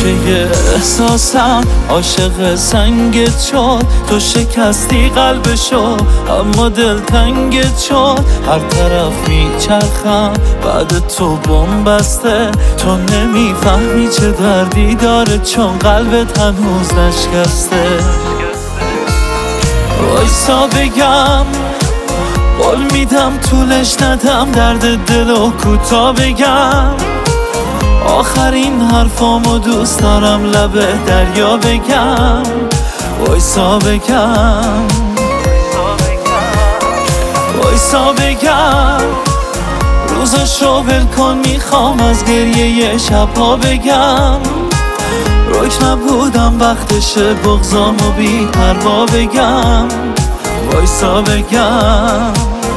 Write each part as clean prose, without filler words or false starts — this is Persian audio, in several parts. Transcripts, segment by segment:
پنجه احساسم عاشق سنگت شد. تو شکستی قلبشو اما دل تنگت شد. هر طرف میچرخم بعد تو بم بسته. تو نمیفهمی چه دردی داره چون قلبت هنوز نشکسته. وایسا بگم قول میدم طولش ندم، درد دلو کوتا بگم. آخرین حرفامو دوست دارم لب دریا بگم. وایسا بگم وایسا بگم روزاشو ول کن، میخوام از گریه شبها بگم. رک نبودم وقتشه بغضامو بی پروا بگم. وایسا بگم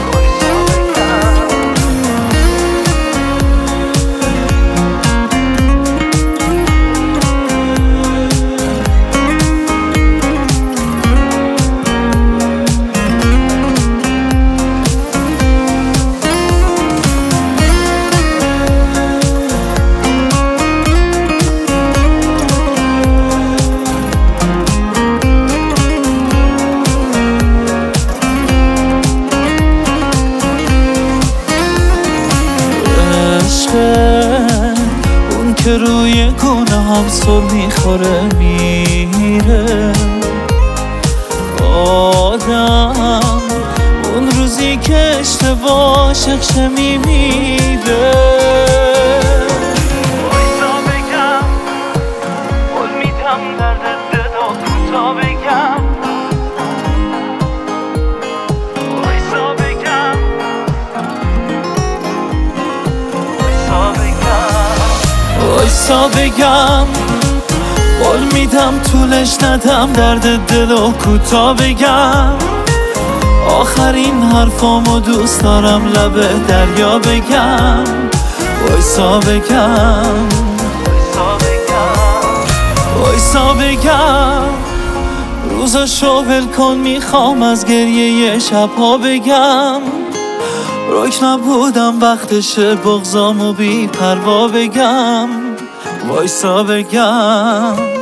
اون که روی گونه هم سر میخوره میره. آدم اون روزی که اشتباه شخشه میمیره. وایسا بگم قول میدم درد دلو کوتا بگم. وایسا بگم وایسا بگم قول میدم طولش ندم، درد دلو کوتا بگم. آخرین حرفامو دوست دارم لب دریا بگم. وایسا بگم وایسا بگم روزاشو ول کن، میخوام از گریه شبها بگم. رک نبودم وقتشه بغضامو بی پروا بگم. وایسا بگم